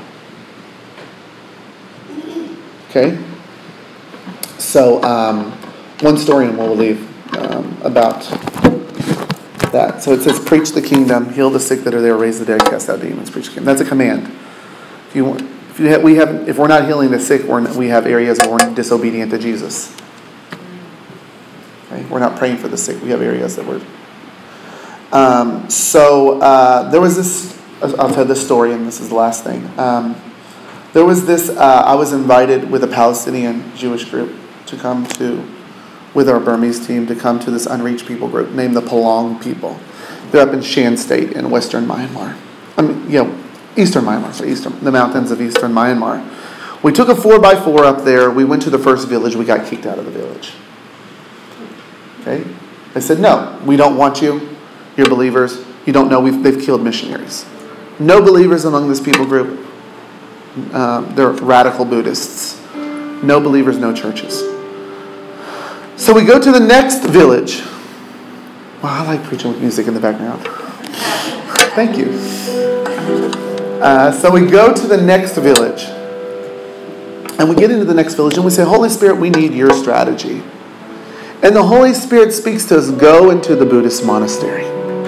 Okay? So, um, one story and we'll leave um, about that. So it says, preach the kingdom, heal the sick that are there, raise the dead, cast out demons, preach the kingdom. That's a command. If you want, if you have, we have, if we're not healing the sick, we're, we have areas where we're disobedient to Jesus. Okay? We're not praying for the sick. We have areas that we're... Um, so uh, there was this, I'll tell this story and this is the last thing. Um, there was this, uh, I was invited with a Palestinian Jewish group to come to, with our Burmese team, to come to this unreached people group named the Palong people. They're up in Shan State in western Myanmar. I mean, yeah, eastern Myanmar, so eastern, the mountains of eastern Myanmar. We took a four by four up there. We went to the first village. We got kicked out of the village. Okay? They said, no, we don't want you. You're believers. You don't know we've, they've killed missionaries. No believers among this people group. Um, they're radical Buddhists. No believers, no churches. So we go to the next village. Wow, I like preaching with music in the background. Thank you. Uh, so we go to the next village. And we get into the next village and we say, Holy Spirit, we need your strategy. And the Holy Spirit speaks to us, go into the Buddhist monastery.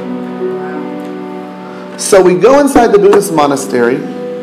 So we go inside the Buddhist monastery,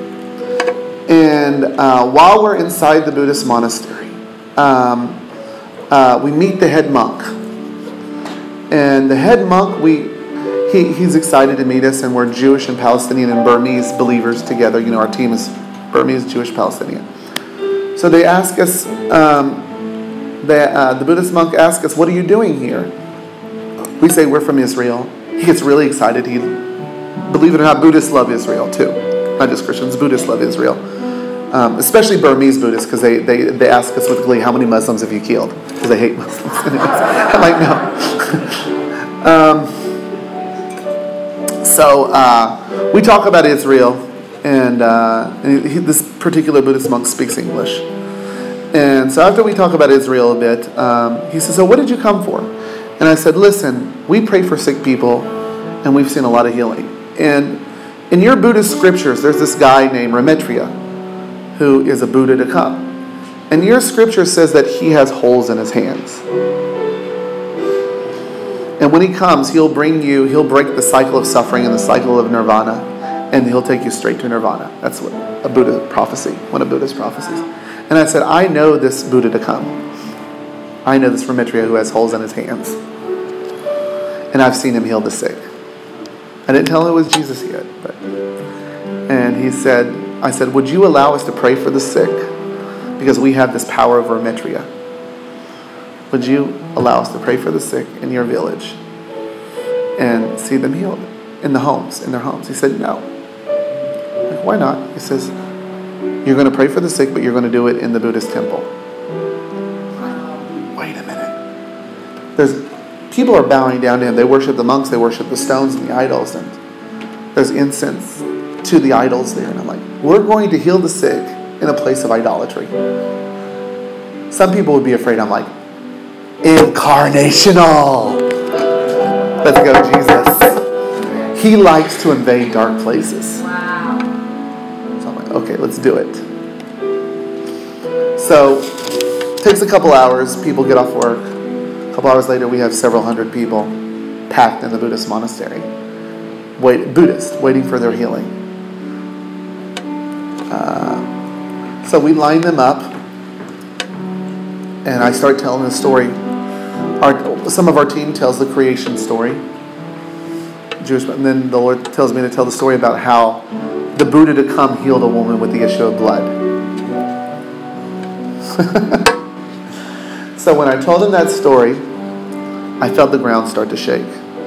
and uh, while we're inside the Buddhist monastery, um, uh, we meet the head monk. And the head monk, we he, he's excited to meet us, and we're Jewish and Palestinian and Burmese believers together. You know, our team is Burmese, Jewish, Palestinian. So they ask us, um, the, uh, the Buddhist monk asks us, what are you doing here? We say, we're from Israel. He gets really excited. He, believe it or not, Buddhists love Israel too. Not just Christians, Buddhists love Israel. Um, especially Burmese Buddhists, because they, they, they ask us with glee, how many Muslims have you killed? Because they hate Muslims. I'm like, no. um, so uh, we talk about Israel, and, uh, and he, this particular Buddhist monk speaks English. And so after we talk about Israel a bit, um, he says, so what did you come for? And I said, listen, we pray for sick people, and we've seen a lot of healing. And in your Buddhist scriptures, there's this guy named Ramaitreya, who is a Buddha to come. And your scripture says that he has holes in his hands. And when he comes, he'll bring you, he'll break the cycle of suffering and the cycle of nirvana, and he'll take you straight to nirvana. That's what a Buddha prophecy, one of Buddha's prophecies. And I said, I know this Buddha to come. I know this Ramaitreya who has holes in his hands. And I've seen him heal the sick. I didn't tell him it was Jesus yet. But, and he said, I said, would you allow us to pray for the sick? Because we have this power over Ramaitreya. Would you allow us to pray for the sick in your village and see them healed in the homes, in their homes? He said, no. I'm like, why not? He says, you're going to pray for the sick, but you're going to do it in the Buddhist temple. Wait a minute. There's people are bowing down to him. They worship the monks. They worship the stones and the idols. And there's incense to the idols there. And I'm like, we're going to heal the sick in a place of idolatry. Some people would be afraid. I'm like, incarnational. Let's go, Jesus. He likes to invade dark places. Wow. So I'm like, okay, let's do it. So, it takes a couple hours. People get off work. A couple hours later, we have several hundred people packed in the Buddhist monastery. Wait, Buddhist, waiting for their healing. Uh, so we line them up, and I start telling the story. Our, some of our team tells the creation story, Jewish, and then the Lord tells me to tell the story about how the Buddha to come healed a woman with the issue of blood. So when I told them that story, I felt the ground start to shake.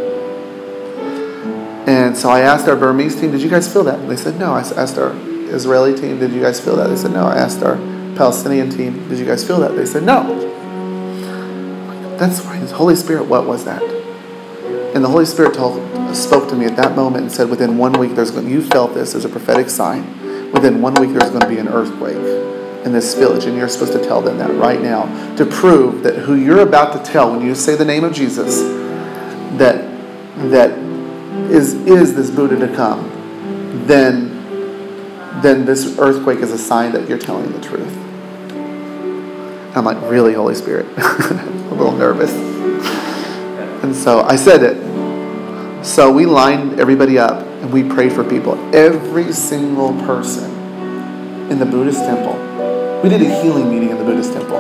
And so I asked our Burmese team, did you guys feel that? And they said no. I asked our Israeli team, did you guys feel that? They said no. I asked our Palestinian team, did you guys feel that? They said no. That's right. The Holy Spirit, what was that? And the Holy Spirit told, spoke to me at that moment and said, within one week, there's going, you felt this as a prophetic sign. Within one week, there's going to be an earthquake in this village. And you're supposed to tell them that right now to prove that who you're about to tell when you say the name of Jesus, that that is is this Buddha to come, then, then this earthquake is a sign that you're telling the truth. I'm like, really, Holy Spirit? A little nervous. And so I said it. So we lined everybody up and we prayed for people. Every single person in the Buddhist temple. We did a healing meeting in the Buddhist temple.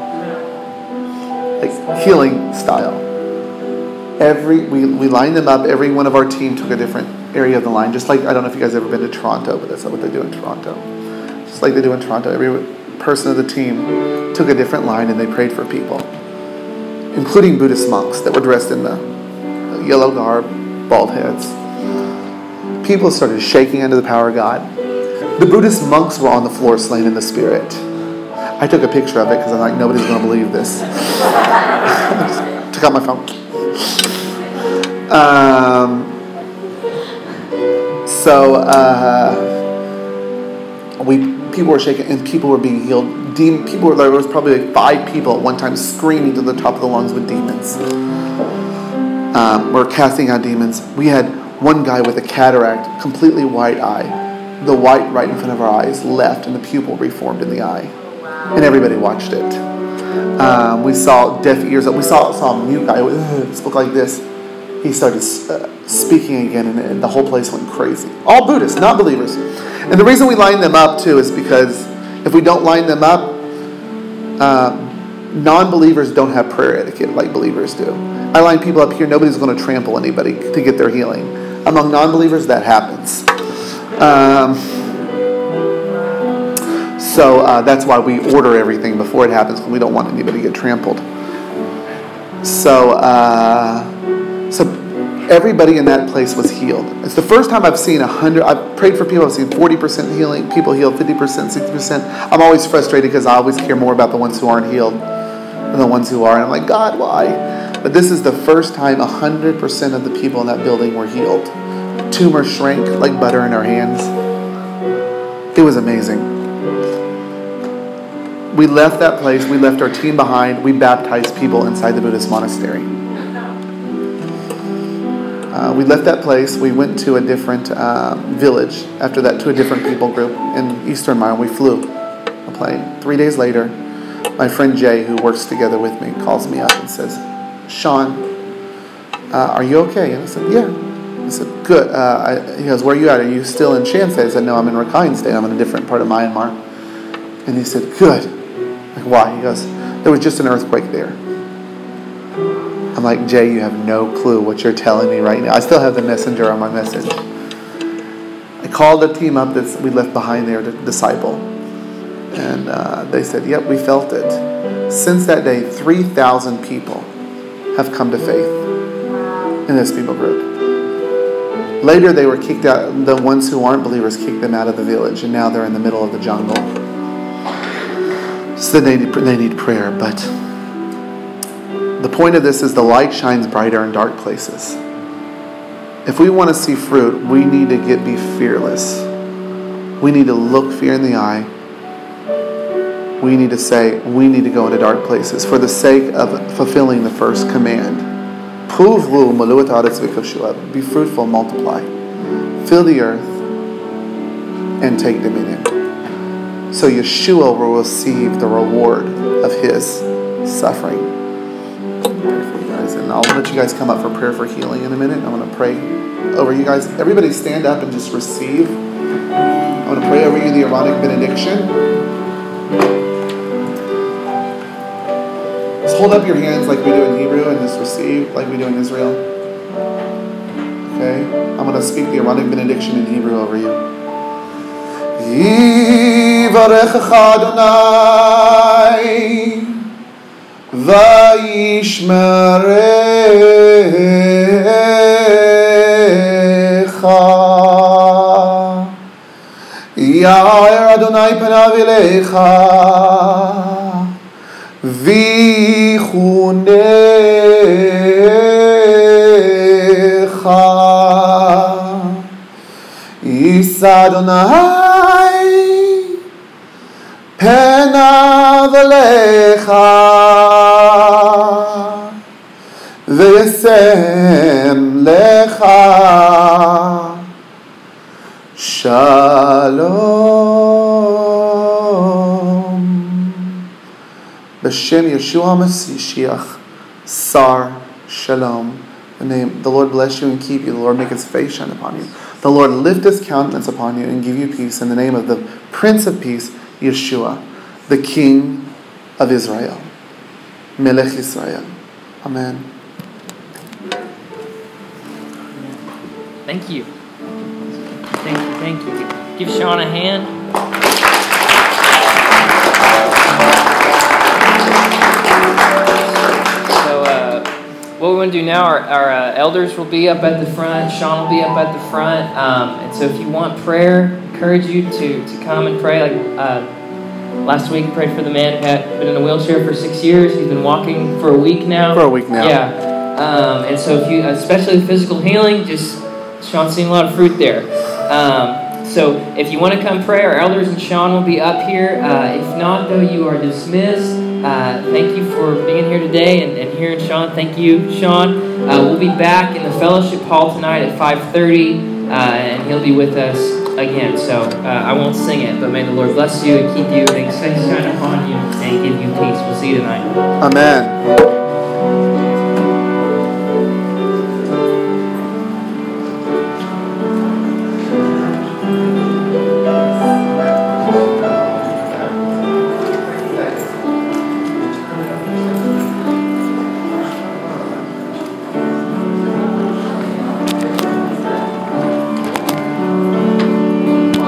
Like healing style. Every we, we lined them up. Every one of our team took a different area of the line. Just like, I don't know if you guys have ever been to Toronto, but that's not what they do in Toronto. Just like they do in Toronto. Every person of the team took a different line and they prayed for people, including Buddhist monks that were dressed in the yellow garb, bald heads. People started shaking under the power of God. The Buddhist monks were on the floor slain in the spirit. I took a picture of it because I'm like, nobody's going to believe this. I just took out my phone. Um, so uh, we people were shaking and people were being healed. Demon, people were, there was probably like five people at one time screaming to the top of the lungs with demons. Um, we're casting out demons. We had one guy with a cataract, completely white eye. The white right in front of our eyes left and the pupil reformed in the eye. And everybody watched it. Um, we saw deaf ears. We saw, saw a mute guy who spoke like this. He started uh, speaking again and, and the whole place went crazy. All Buddhists, not believers. And the reason we line them up too is because if we don't line them up, um, non-believers don't have prayer etiquette like believers do. I line people up here, nobody's going to trample anybody to get their healing. Among non-believers, that happens. Um, So uh, that's why we order everything before it happens, because we don't want anybody to get trampled. So, uh, so everybody in that place was healed. It's the first time I've seen a hundred. I've prayed for people. I've seen forty percent healing. People healed fifty percent, sixty percent. I'm always frustrated because I always care more about the ones who aren't healed than the ones who are. And I'm like, God, why? But this is the first time a hundred percent of the people in that building were healed. Tumor shrank like butter in our hands. It was amazing. We left that place. We left our team behind. We baptized people inside the Buddhist monastery. Uh, we left that place. We went to a different uh, village after that, to a different people group in Eastern Mile. We flew a plane. Three days later, my friend Jay, who works together with me, calls me up and says, Sean, uh, are you okay? And I said, yeah. I said, good. Uh, I, he goes, where are you at? Are you still in Shaanxi? I said, no, I'm in Rakhine State. I'm in a different part of Myanmar. And he said, good. Like, why? He goes, there was just an earthquake there. I'm like, Jay, you have no clue what you're telling me right now. I still have the messenger on my message. I called the team up that we left behind there to disciple. And uh, they said, yep, we felt it. Since that day, three thousand people have come to faith in this people group. Later, they were kicked out. The ones who aren't believers kicked them out of the village, and now they're in the middle of the jungle. So they need, they need prayer. But the point of this is the light shines brighter in dark places. If we want to see fruit, we need to get be fearless. We need to look fear in the eye. We need to say, we need to go into dark places for the sake of fulfilling the first command. Be fruitful, multiply. Fill the earth and take dominion. So Yeshua will receive the reward of his suffering. I'll pray for you guys, and I'll let you guys come up for prayer for healing in a minute. I'm going to pray over you guys. Everybody stand up and just receive. I'm going to pray over you the Aaronic benediction. Just hold up your hands like we do in Hebrew and just receive like we do in Israel. Okay? I'm going to speak the Aaronic benediction in Hebrew over you. Yivarechecha Adonai vayishmerecha Ya'er Adonai panav elecha vichunecha Yisa Adonai panav elecha v'yasem lecha shalom. B'shem Yeshua Mashiach, Sar Shalom. The name, the Lord bless you and keep you. The Lord make his face shine upon you. The Lord lift his countenance upon you and give you peace in the name of the Prince of Peace, Yeshua, the King of Israel. Melech Israel. Amen. Thank you. Thank you, thank you. Give Sean a hand. What we want to do now, our, our uh, elders will be up at the front. Sean will be up at the front. Um, and so if you want prayer, I encourage you to, to come and pray. Like uh, last week, I prayed for the man who had been in a wheelchair for six years. He's been walking for a week now. For a week now. Yeah. Um, and so if you, especially physical healing, just Sean's seeing a lot of fruit there. Um, so if you want to come pray, our elders and Sean will be up here. Uh, if not, though, you are dismissed. Uh, thank you for being here today and, and hearing Sean. Thank you, Sean. Uh, we'll be back in the fellowship hall tonight at five thirty, uh, and he'll be with us again. So uh, I won't sing it, but may the Lord bless you and keep you, and make his face shine upon you, and give you peace. We'll see you tonight. Amen.